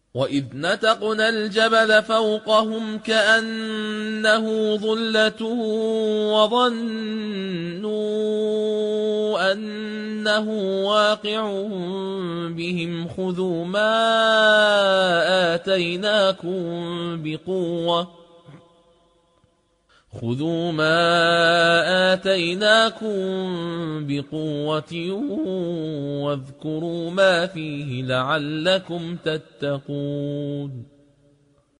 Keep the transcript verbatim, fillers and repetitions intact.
وإذ نتقنا الجبل فوقهم كأنه ظلة وظنوا أنه واقع بهم خذوا ما آتيناكم بقوة خذوا ما آتيناكم بقوة واذكروا ما فيه لعلكم تتقون